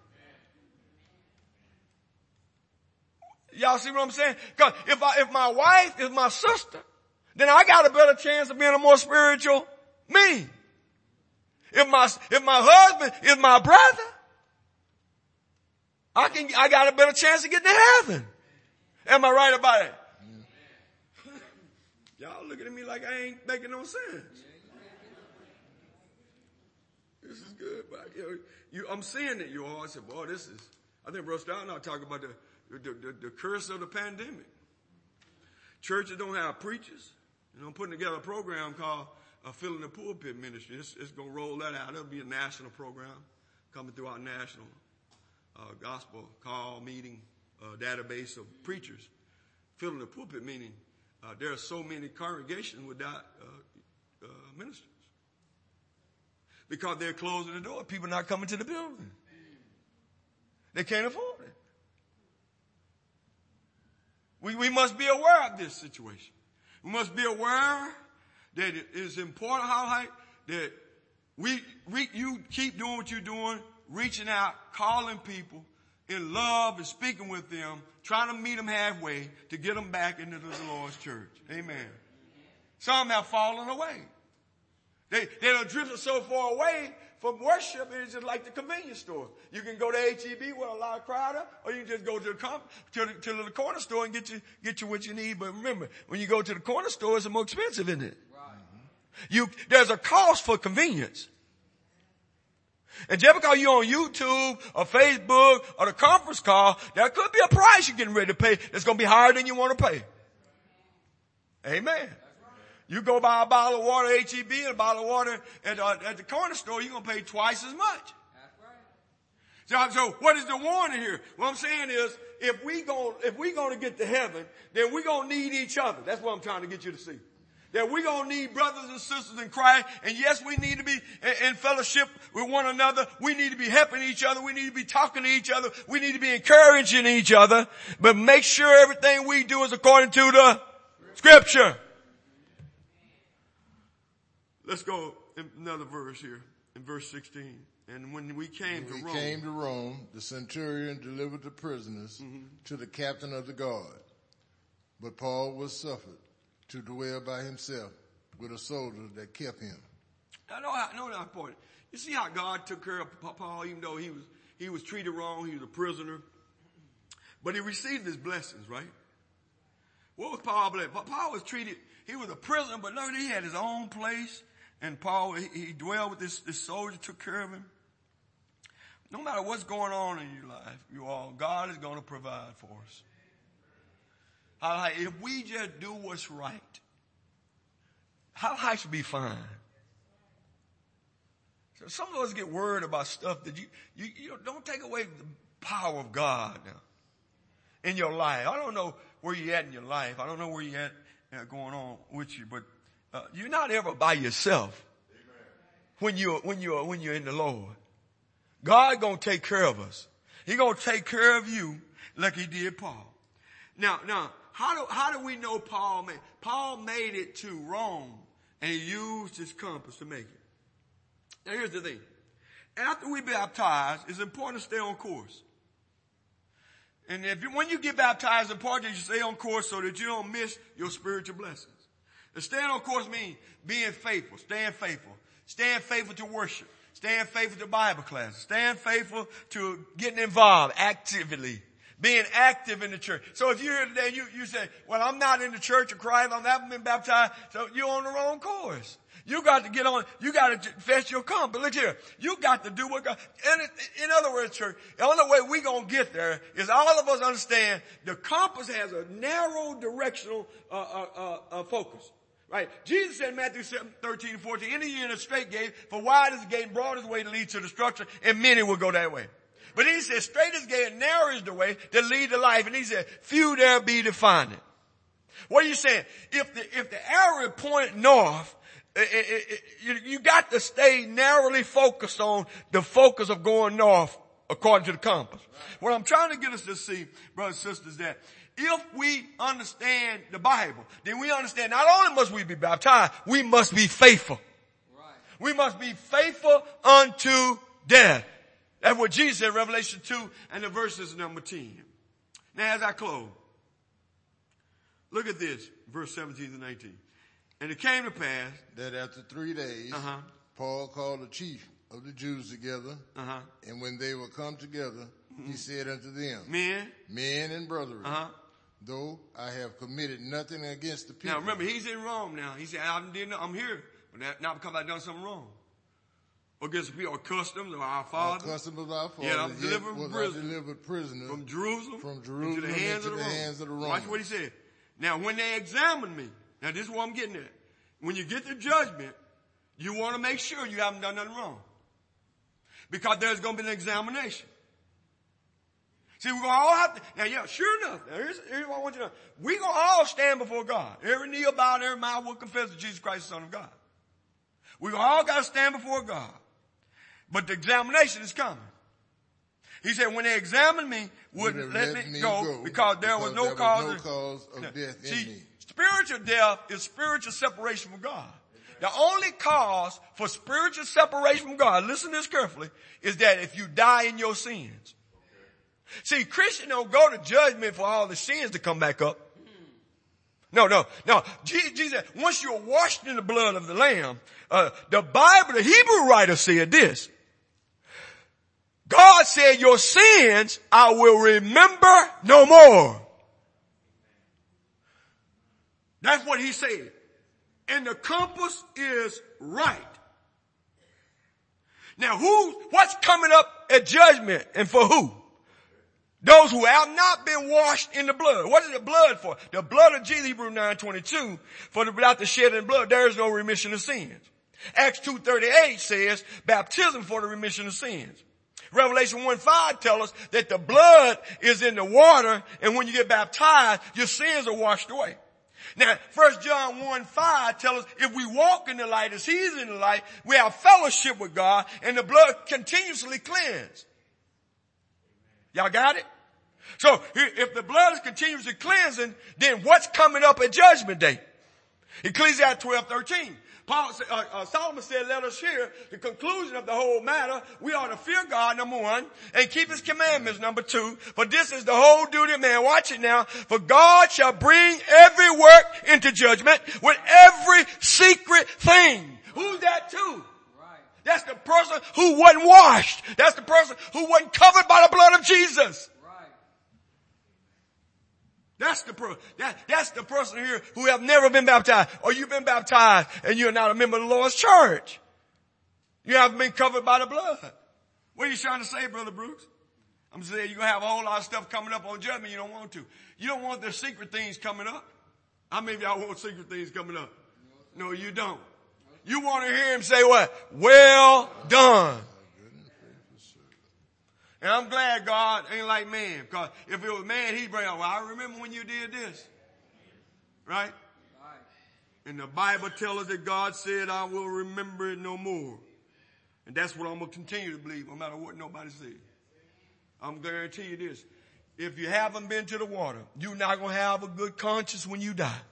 Y'all see what I'm saying? Cause if I, if my wife is my sister, then I got a better chance of being a more spiritual me. If my, if my husband is my brother, I can, I got a better chance of getting to heaven. Am I right about it? Y'all looking at me like I ain't making no sense. This is good, but you know, you, I'm seeing it. You all I said, boy, this is, I think Brother Stout and I talking about the, the, the, the curse of the pandemic. Churches don't have preachers. You know, I'm putting together a program called uh, Filling the Pulpit Ministry. It's, it's going to roll that out. It'll be a national program coming through our national uh, gospel call meeting uh, database of preachers. Filling the pulpit meaning Uh, there are so many congregations without uh, uh, ministers because they're closing the door. People not coming to the building. They can't afford it. We, we must be aware of this situation. We must be aware that it is important how that we, we, you keep doing what you're doing, reaching out, calling people in love and speaking with them, trying to meet them halfway to get them back into the Lord's church. Amen. Some have fallen away. They, they done drifted so far away from worship, it's just like the convenience store. You can go to H E B where a lot of crowd are, or you can just go to the, com- to the, to the corner store and get you, get you what you need. But remember, when you go to the corner store, it's more expensive, isn't it? Right. You, there's a cost for convenience. And just because you're on YouTube or Facebook or the conference call, there could be a price you're getting ready to pay that's going to be higher than you want to pay. Amen. You go buy a bottle of water at H E B and a bottle of water at, uh, at the corner store, you're going to pay twice as much. That's right. So, so what is the warning here? What I'm saying is, if we go, if we're going to get to heaven, then we're going to need each other. That's what I'm trying to get you to see. That we're going to need brothers and sisters in Christ. And yes, we need to be in, in fellowship with one another. We need to be helping each other. We need to be talking to each other. We need to be encouraging each other. But make sure everything we do is according to the Scripture. Let's go in another verse here, in verse sixteen. And when we came when to we Rome. came to Rome, the centurion delivered the prisoners mm-hmm. to the captain of the guard. But Paul was suffered to dwell by himself with a soldier that kept him. I know, I know that point. You see how God took care of Paul, even though he was, he was treated wrong, he was a prisoner. But he received his blessings, right? What was Paul blessed? Paul was treated, he was a prisoner, but no, he had his own place. And Paul, he, he dwelled with this, this soldier, took care of him. No matter what's going on in your life, you all, God is going to provide for us. Our life, if we just do what's right, our life should be fine. So some of us get worried about stuff that you, you, you don't take away the power of God now in your life. I don't know where you're at in your life. I don't know where you're at uh, going on with you, but uh, you're not ever by yourself. Amen. when you're, when you're, when you're in the Lord. God gonna take care of us. He gonna take care of you like he did Paul. Now, now, how do, how do we know Paul made, Paul made it to Rome and he used his compass to make it? Now here's the thing. After we baptized, it's important to stay on course. And if you, when you get baptized, it's important that you stay on course so that you don't miss your spiritual blessings. And staying on course means being faithful, staying faithful, staying faithful to worship, staying faithful to Bible classes, staying faithful to getting involved actively, being active in the church. So if you're here today, you, you say, well, I'm not in the church of Christ, I haven't been baptized, so you're on the wrong course. You got to get on, you got to fetch your compass. But look here, you got to do what God, and in other words, church, the only way we gonna get there is all of us understand the compass has a narrow directional, uh, uh, uh, uh focus. Right? Jesus said in Matthew seven, thirteen and fourteen, enter ye in a straight gate, for wide is the gate and broad is the way that leads to destruction, and many will go that way. But he said, straight is the gate and narrow is the way that lead to life. And he said, few there be to find it. What are you saying? If the, if the arrow point north, it, it, it, you, you got to stay narrowly focused on the focus of going north according to the compass. What I'm trying to get us to see, brothers and sisters, that if we understand the Bible, then we understand not only must we be baptized, we must be faithful. Right. We must be faithful unto death. That's what Jesus said in Revelation two and the verses number ten. Now as I close, look at this, verse seventeen and nineteen. And it came to pass that after three days, uh-huh. Paul called the chief of the Jews together, uh-huh. and when they were come together, mm-hmm. he said unto them, Men, men and brethren, uh-huh. though I have committed nothing against the people. Now remember, he's in Rome now. He said, I didn't, I'm here, but not because I've done something wrong. Or against the people, or customs of our fathers. Our customs of our fathers. Yeah, I'm delivered prisoners. delivered prisoners from Jerusalem, from Jerusalem into the hands, into of, the the hands of the Romans. Watch what he said. Now when they examine me, now this is what I'm getting at. When you get the judgment, you want to make sure you haven't done nothing wrong. Because there's going to be an examination. See, we're going to all have to, now yeah, sure enough, now here's, here's what I want you to know. We're going to all stand before God. Every knee will bow and every mouth will confess that Jesus Christ is the Son of God. We're all got to stand before God. But the examination is coming. He said, when they examined me, wouldn't let, let me, me go, go because there because was no, there cause, was no cause of now, death see, in me. Spiritual death is spiritual separation from God. The only cause for spiritual separation from God, listen to this carefully, is that if you die in your sins. See, Christians don't go to judgment for all the sins to come back up. No, no, no. Jesus, once you're washed in the blood of the Lamb, uh, the Bible, the Hebrew writer said this. God said, your sins I will remember no more. That's what he said. And the compass is right. Now who, what's coming up at judgment and for who? Those who have not been washed in the blood. What is the blood for? The blood of Jesus, Hebrews nine twenty-two, for the, without the shedding of blood, there is no remission of sins. Acts two thirty-eight says, baptism for the remission of sins. Revelation one five tells us that the blood is in the water, and when you get baptized, your sins are washed away. Now, First John one five tells us if we walk in the light as he's in the light, we have fellowship with God, and the blood continuously cleanses. Y'all got it? So if the blood is continuously cleansing, then what's coming up at judgment day? Ecclesiastes twelve thirteen. Paul, uh, uh, Solomon said, let us hear the conclusion of the whole matter. We ought to fear God, number one, and keep his commandments, number two. For this is the whole duty of man. Watch it now. For God shall bring every work into judgment with every secret thing. Who's that to? That's the person who wasn't washed. That's the person who wasn't covered by the blood of Jesus. Right. That's the person. That, that's the person here who have never been baptized, or you've been baptized and you're not a member of the Lord's church. You haven't been covered by the blood. What are you trying to say, Brother Bruce? I'm saying you're going to have a whole lot of stuff coming up on judgment you don't want to. You don't want the secret things coming up. How many of y'all want secret things coming up? No, you don't. You want to hear him say what? Well done. And I'm glad God ain't like man. Because if it was man, he'd bring up, well, I remember when you did this. Right? And the Bible tells us that God said, I will remember it no more. And that's what I'm going to continue to believe, no matter what nobody says. I'm guarantee you this. If you haven't been to the water, you're not going to have a good conscience when you die.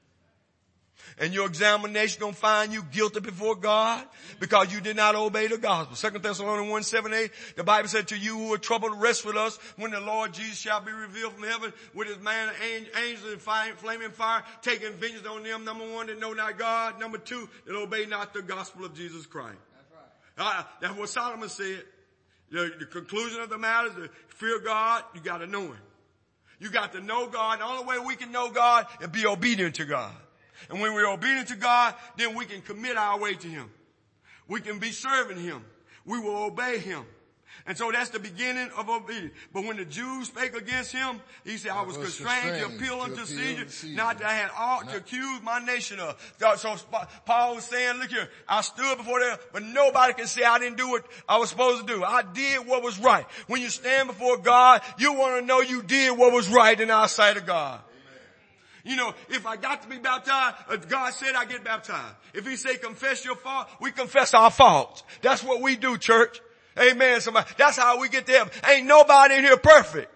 And your examination going to find you guilty before God because you did not obey the gospel. Second Thessalonians one seven eight, the Bible said, to you who are troubled, rest with us when the Lord Jesus shall be revealed from heaven with his man angels in fire, flaming fire, taking vengeance on them. Number one, that know not God. Number two, that obey not the gospel of Jesus Christ. That's right. Uh, that's what Solomon said. The, the conclusion of the matter is to fear God. You got to know him. You got to know God. The only way we can know God is be obedient to God. And when we're obedient to God, then we can commit our way to him. We can be serving him. We will obey him. And so that's the beginning of obedience. But when the Jews spake against him, he said, I was constrained to appeal unto Caesar, not that I had aught to accuse my nation of. So Paul was saying, look here, I stood before them, but nobody can say I didn't do what I was supposed to do. I did what was right. When you stand before God, you want to know you did what was right in our sight of God. You know, if I got to be baptized, if God said I get baptized. If he say confess your fault, we confess our faults. That's what we do, church. Amen. Somebody. That's how we get to heaven. Ain't nobody in here perfect.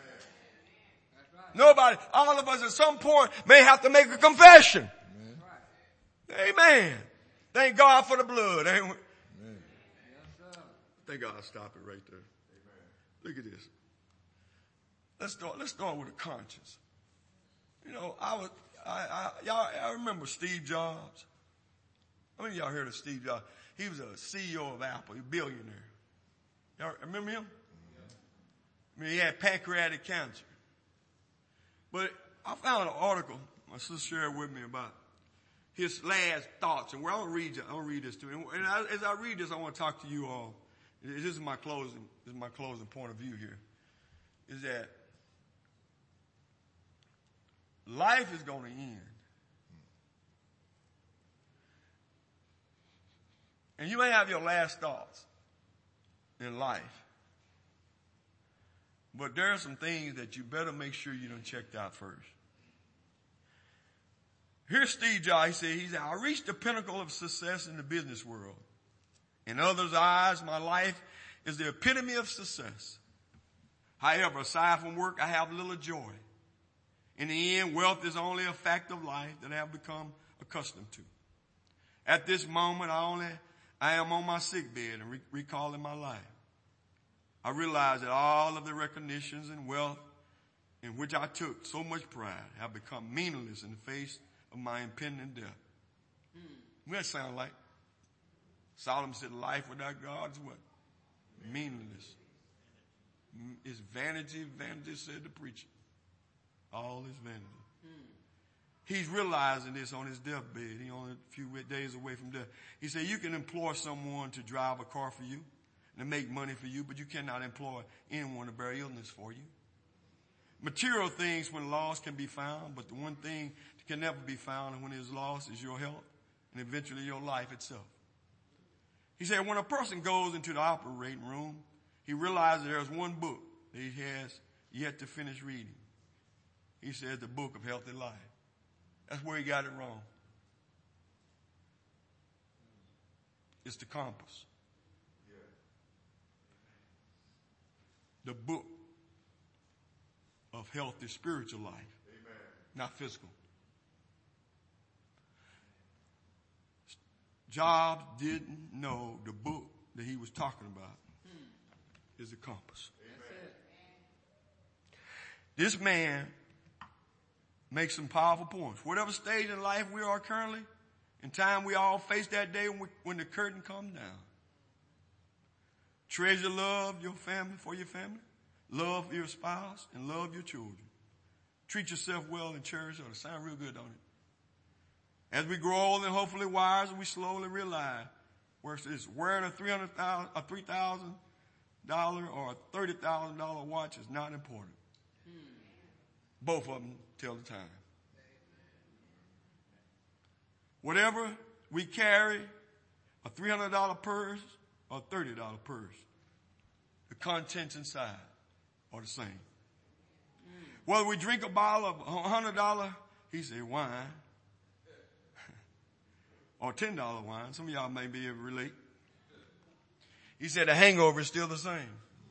Amen. Nobody. All of us at some point may have to make a confession. Amen. Amen. Thank God for the blood. Ain't we? Amen. Thank God. I'll stop it right there. Amen. Look at this. Let's start, let's start with a conscience. You know, I was, I, I, y'all, I remember Steve Jobs. How many of y'all heard of Steve Jobs? He was a C E O of Apple, a billionaire. Y'all remember him? I mean, he had pancreatic cancer. But I found an article my sister shared with me about his last thoughts. And where I'm going to read, I'm going to read this to you. And I, as I read this, I want to talk to you all. This is my closing, this is my closing point of view here. Is that life is going to end. And you may have your last thoughts in life. But there are some things that you better make sure you done checked out first. Here's Steve Jobs. He said, he said, I reached the pinnacle of success in the business world. In others' eyes, my life is the epitome of success. However, aside from work, I have little joy. In the end, wealth is only a fact of life that I have become accustomed to. At this moment, I only, I am on my sick bed and re- recalling my life. I realize that all of the recognitions and wealth in which I took so much pride have become meaningless in the face of my impending death. Hmm. What that sound like? Solomon said life without God is what? Meaningless. It's vanity, vanity, said the preacher. All is vanity. Hmm. He's realizing this on his deathbed. He's only a few days away from death. He said, you can employ someone to drive a car for you and to make money for you, but you cannot employ anyone to bear illness for you. Material things when lost can be found, but the one thing that can never be found and when it is lost is your health and eventually your life itself. He said, when a person goes into the operating room, he realizes there's one book that he has yet to finish reading. He said the book of healthy life. That's where he got it wrong. It's the compass. The book of healthy spiritual life. Amen. Not physical. Jobs didn't know the book that he was talking about hmm. is the compass. Amen. This man makes some powerful points. Whatever stage in life we are currently, in time we all face that day when, we, when the curtain comes down. Treasure love your family for your family. Love your spouse and love your children. Treat yourself well and cherish others. Sound real good, don't it? As we grow old and hopefully wise, we slowly realize where it's wearing a three hundred thousand, a three thousand dollar or a thirty thousand dollar watch is not important. Hmm. Both of them tell the time. Whatever we carry, a three hundred dollar purse or a thirty dollar purse, the contents inside are the same. Mm. Whether we drink a bottle of one hundred dollar, he said, wine, or ten dollar wine. Some of y'all may be able to relate. He said the hangover is still the same.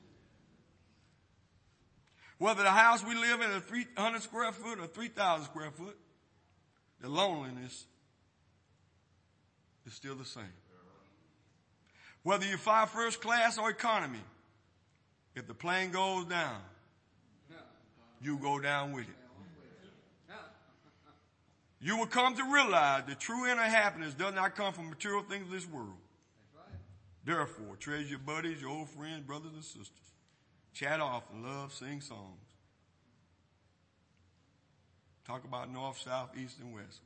Whether the house we live in is three hundred square foot or three thousand square foot, the loneliness is still the same. Whether you fly first class or economy, if the plane goes down, you go down with it. You will come to realize that true inner happiness does not come from material things of this world. Therefore, treasure your buddies, your old friends, brothers and sisters. Chat often, love, sing songs. Talk about north, south, east, and west.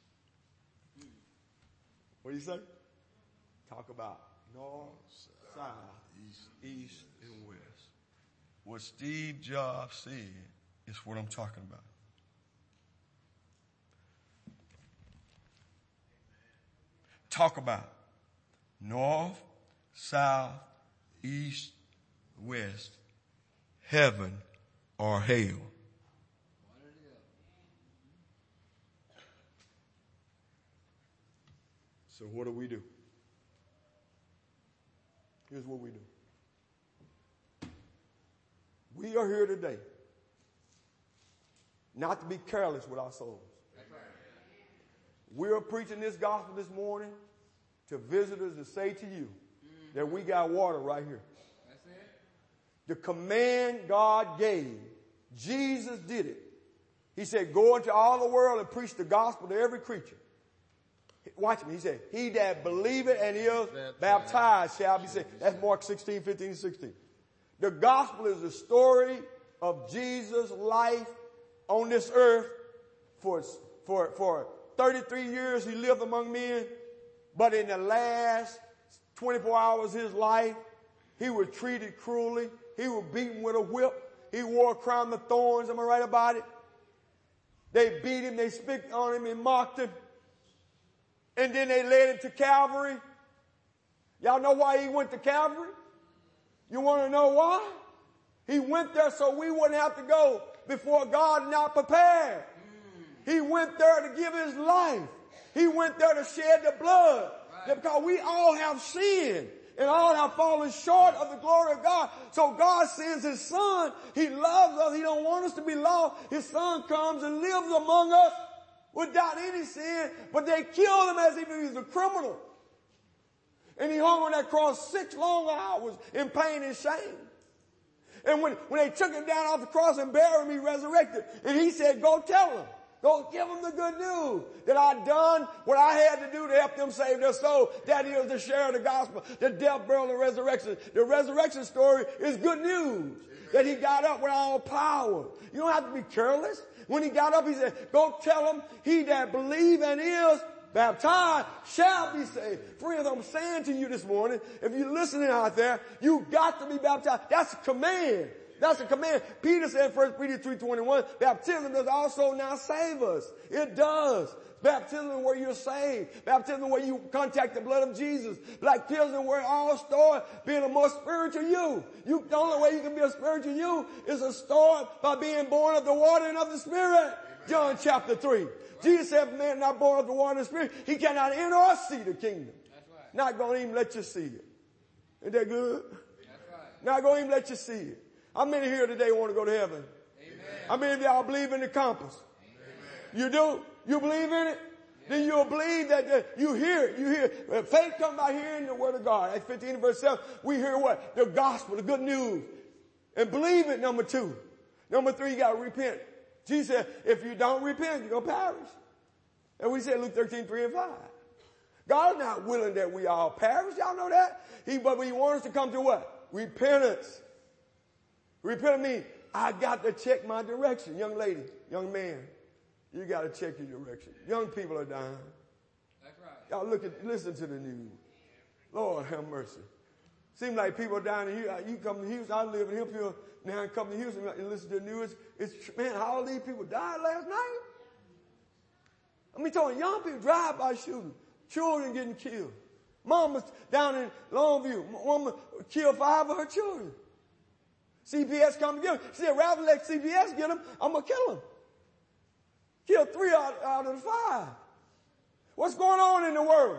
What do you say? Talk about north, south, east, east, and west. What Steve Jobs said is what I'm talking about. Talk about north, south, east, west, heaven or hell. So what do we do? Here's what we do. We are here today not to be careless with our souls. We are preaching this gospel this morning to visitors to say to you that we got water right here. That's it. The command God gave, Jesus did it. He said, go into all the world and preach the gospel to every creature. Watch me. He said, he that believeth and is baptized shall be saved. That's Mark sixteen, fifteen, and sixteen. The gospel is the story of Jesus' life on this earth. For, for, for thirty-three years he lived among men, but in the last twenty-four hours of his life, he was treated cruelly. He was beaten with a whip. He wore a crown of thorns. Am I right about it? They beat him. They spit on him and mocked him. And then they led him to Calvary. Y'all know why he went to Calvary? You want to know why? He went there so we wouldn't have to go before God not prepared. He went there to give his life. He went there to shed the blood. Right. Because we all have sinned and all have fallen short of the glory of God. So God sends his son. He loves us. He don't want us to be lost. His son comes and lives among us without any sin, but they killed him as if he was a criminal. And he hung on that cross six long hours in pain and shame. And when, when they took him down off the cross and buried him, he resurrected. And he said, go tell them. Go give them the good news that I've done what I had to do to help them save their soul. That is to share the gospel, the death, burial, and resurrection. The resurrection story is good news. That he got up with all power. You don't have to be careless. When he got up, he said, go tell them, he that believe and is baptized shall be saved. Friends, I'm saying to you this morning, if you're listening out there, you got to be baptized. That's a command. That's a command. Peter said in First Peter three twenty-one, baptism does also now save us. It does. Baptism where you're saved. Baptism where you contact the blood of Jesus. Baptism where it all starts being a more spiritual you. You, the only way you can be a spiritual you is to start by being born of the water and of the Spirit. John chapter three. Jesus said, if a man not born of the water and the Spirit, he cannot enter or see the kingdom. That's right. Not going to even let you see it. Isn't that good? That's right. Not going to even let you see it. How many here today want to go to heaven? Amen. How many of y'all believe in the compass? Amen. You do? You believe in it? Yeah. Then you'll believe that uh, you hear it. You hear it. Faith comes by hearing the word of God. Acts fifteen verse seven, we hear what? The gospel, the good news. And believe it, number two. Number three, you got to repent. Jesus said, if you don't repent, you're going to perish. And we said Luke thirteen, three and five. God's not willing that we all perish. Y'all know that? He, but he wants us to come to what? Repentance. Repent means I got to check my direction. Young lady, young man, you got to check your direction. Young people are dying. That's right. Y'all look at, listen to the news. Lord have mercy. Seems like people are dying in Houston. You come to Houston, I live in Hillfield now, and come to Houston and listen to the news. It's, man, how all these people died last night? I mean, talking young people, drive-by shooting, children getting killed. Mama down in Longview, mama killed five of her children. C P S come to get them. She said, rather let C P S get them, I'm going to kill them. Kill three out, out of the five. What's going on in the world?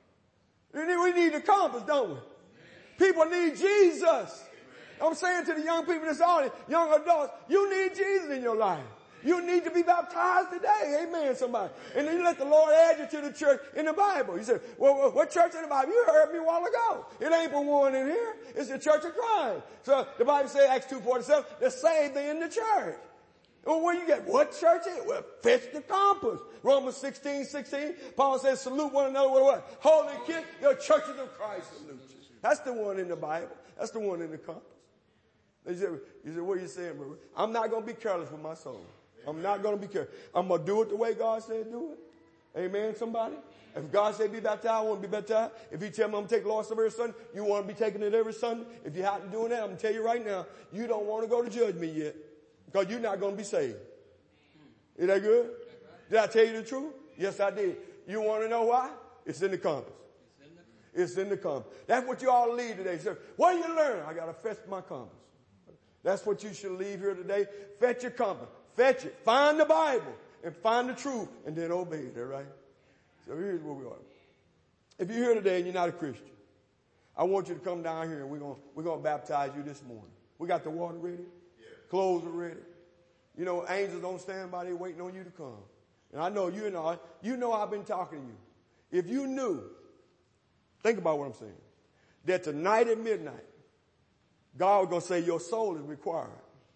We need the compass, don't we? People need Jesus. I'm saying to the young people in this audience, young adults, you need Jesus in your life. You need to be baptized today. Amen, somebody. And then you let the Lord add you to the church in the Bible. You say, well, what church in the Bible? You heard me a while ago. It ain't but one in here. It's the church of Christ. So the Bible says, Acts two forty-seven, they're saved in the church. Well, where you get? What church is it? Well, fetch the compass. Romans sixteen, sixteen, Paul says, salute one another with what? Holy kiss, the churches of Christ salute you. That's the one in the Bible. That's the one in the compass. You say, you say, what are you saying, brother? I'm not going to be careless with my soul. I'm not going to be careful. I'm going to do it the way God said do it. Amen, somebody? If God said be baptized, I want to be baptized. If he tell me I'm going to take the Lord's Supper every Sunday, you want to be taking it every Sunday? If you're not doing that, I'm going to tell you right now, you don't want to go to judgment yet because you're not going to be saved. Is that good? Did I tell you the truth? Yes, I did. You want to know why? It's in the compass. It's in the compass. That's what you ought to leave today. So, what do you learn? I got to fetch my compass. That's what you should leave here today. Fetch your compass. Fetch it. Find the Bible and find the truth and then obey it. All right? So here's where we are. If you're here today and you're not a Christian, I want you to come down here and we're going we're going to baptize you this morning. We got the water ready. Yeah. Clothes are ready. You know, angels don't stand by there waiting on you to come. And I know you know, you know I've been talking to you. If you knew, think about what I'm saying, that tonight at midnight, God was going to say your soul is required.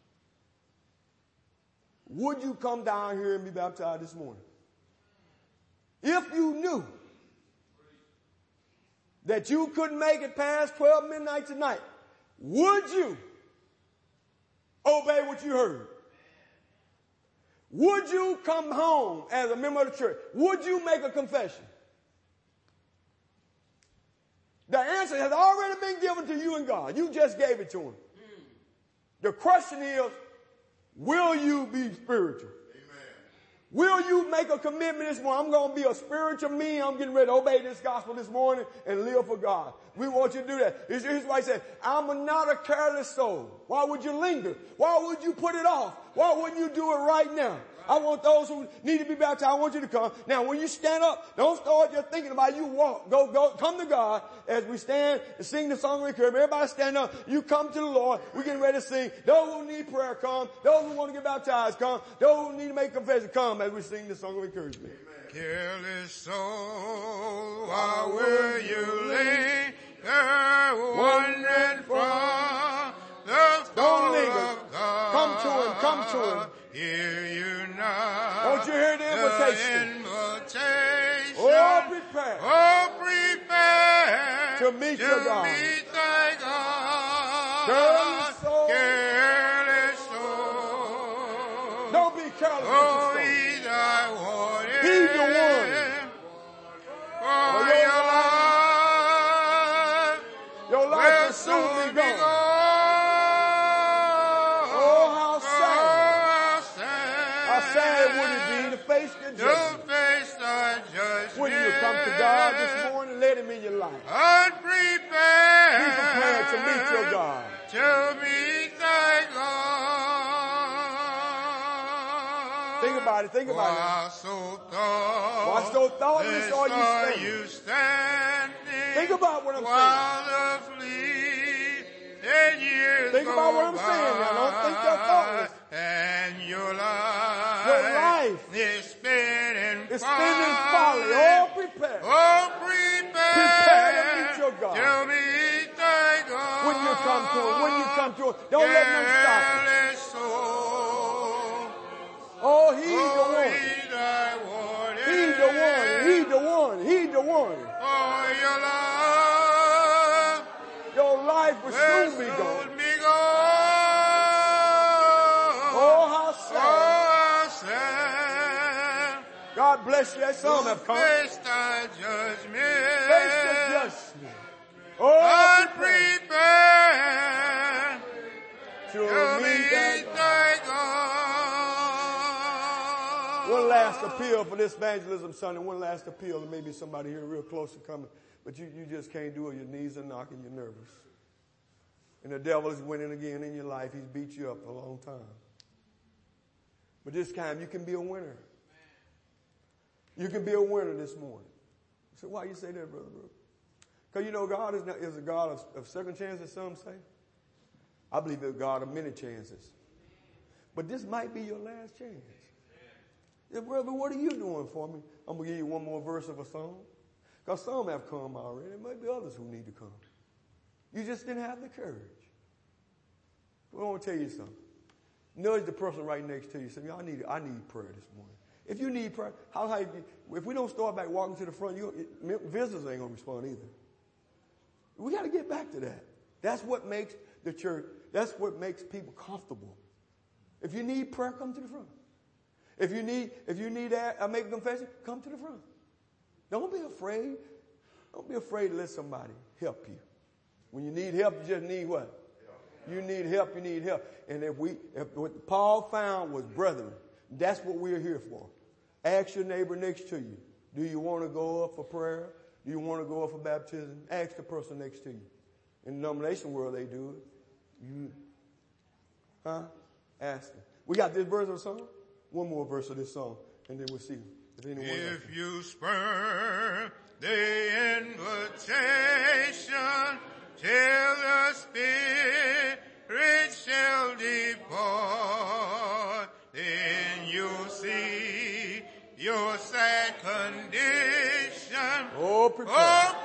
Would you come down here and be baptized this morning? If you knew that you couldn't make it past twelve midnight tonight, would you obey what you heard? Would you come home as a member of the church? Would you make a confession? The answer has already been given to you and God. You just gave it to him. The question is, will you be spiritual? Amen. Will you make a commitment this morning? I'm going to be a spiritual me. I'm getting ready to obey this gospel this morning and live for God. We want you to do that. Here's why he said, I'm not a careless soul. Why would you linger? Why would you put it off? Why wouldn't you do it right now? Right. I want those who need to be baptized. I want you to come. Now, when you stand up, don't start just thinking about it. You walk. Go, go, come to God as we stand and sing the song of encouragement. Everybody stand up. You come to the Lord. We're getting ready to sing. Those who need prayer, come. Those who want to get baptized, come. Those who need to make confession, come as we sing the song of encouragement. Careless soul, why will you linger, wandering from the Don't throne linger. of God? Come to him. Come to him. Hear you now. Don't you hear the invitation? The invitation. Oh, prepare. Oh, prepare To meet to your God. meet thy God. Careless soul. Careless soul. Don't be careless Oh, with your soul. he thy wanted. He's the one. For Oh, your your life Your life will will soon soon be gone. Oh, how sad. How sad would it be to face the To judgment? face thy judgment. When you come to God this morning, let him in your life. Unprepared. Be prepared to meet your God. To meet thy God. Think about it. Think about Why so thought? Why so thoughtless are you standing? you standing? Think about what I'm while the fleeting years Think go about what I'm by, saying now. Don't think they're thoughtless. And your life, Your life is spinning It's spinning folly. Oh, prepare. Oh, prepare. Prepare to meet your God. To meet thy God. When you come to him, when you come to him, don't let them stop you. Careless soul. Oh, he's the Oh, one. he thy warning. He's the one. He's the one. He's the one. For your life Your life will will soon be gone. soon be gone. Oh, how sad. Oh, sad. God bless you. That some have come. Face thy judgment. Face the judgment. Oh, prepare Unprepared. to To meet meet that God. thy God. One last appeal for this evangelism Sunday. One last appeal. There may be somebody here real close to coming, but you, you just can't do it. Your knees are knocking. You're nervous. And the devil is winning again in your life. He's beat you up for a long time. But this time you can be a winner. You can be a winner this morning. So why you say that, Brother Brooks? Because you know God is, not, is a God of, of second chances, some say. I believe it's a God of many chances. But this might be your last chance. Yeah, brother, what are you doing for me? I'm going to give you one more verse of a song. Because some have come already. There might be others who need to come. You just didn't have the courage. Well, I want to tell you something. Nudge the person right next to you. Say, I need, I need prayer this morning. If you need prayer, how high? If we don't start back walking to the front, you, it, visitors ain't going to respond either. We got to get back to that. That's what makes the church, that's what makes people comfortable. If you need prayer, come to the front. If you need, if you need that, I make a confession, come to the front. Don't be afraid. Don't be afraid to let somebody help you. When you need help, you just need what? You need help, you need help. And if we, if what Paul found was brethren, that's what we're here for. Ask your neighbor next to you. Do you want to go up for prayer? Do you want to go up for baptism? Ask the person next to you. In the denomination world, they do it. You, huh? Ask them. We got this verse of the song. One more verse of this song, and then we'll see if anyone. If you spurn the invitation till the Spirit shall depart, then you'll see your sad condition. Oh, prepare. Oh,